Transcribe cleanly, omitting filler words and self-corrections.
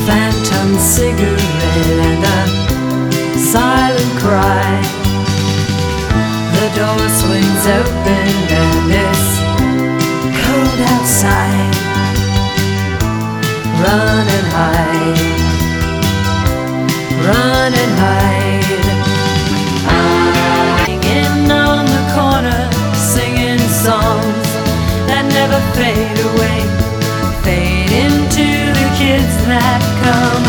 phantom cigarette and a silent cry. The door swings open and it's cold outside. Run and hide, run and hide. I'm hanging on the corner, singing songs that never fade away, fade into the kids that come